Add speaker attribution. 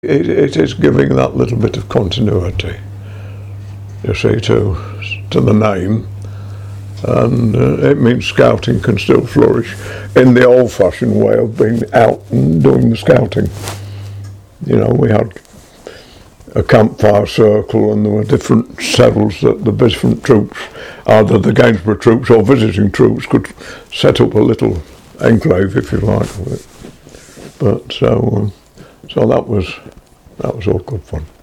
Speaker 1: It is giving that little bit of continuity, you see, to the name, and it means scouting can still flourish in the old-fashioned way of being out and doing the scouting. You know, we had a campfire circle and there were different cells that the different troops, either the Gainsborough troops or visiting troops, could set up a little enclave, if you like, with it. But so that was all good fun.